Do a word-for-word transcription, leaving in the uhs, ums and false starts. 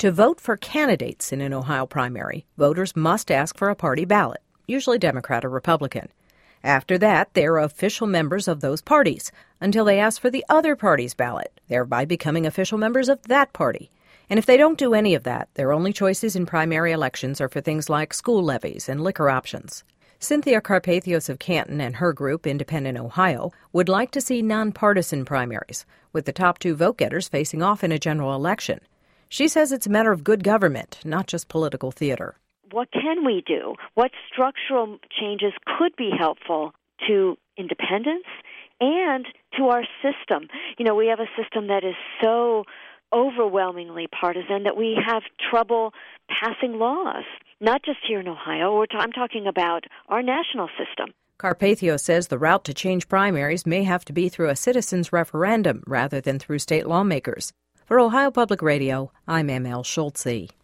To vote for candidates in an Ohio primary, voters must ask for a party ballot, usually Democrat or Republican. After that, they're official members of those parties until they ask for the other party's ballot, thereby becoming official members of that party. And if they don't do any of that, their only choices in primary elections are for things like school levies and liquor options. Cynthia Carpathios of Canton and her group, Independent Ohio, would like to see nonpartisan primaries, with the top two vote-getters facing off in a general election. She says it's a matter of good government, not just political theater. What can we do? What structural changes could be helpful to independence and to our system? You know, we have a system that is so overwhelmingly partisan that we have trouble passing laws, not just here in Ohio. We're t- I'm talking about our national system. Carpathios says the route to change primaries may have to be through a citizens' referendum rather than through state lawmakers. For Ohio Public Radio, I'm M L Schultze.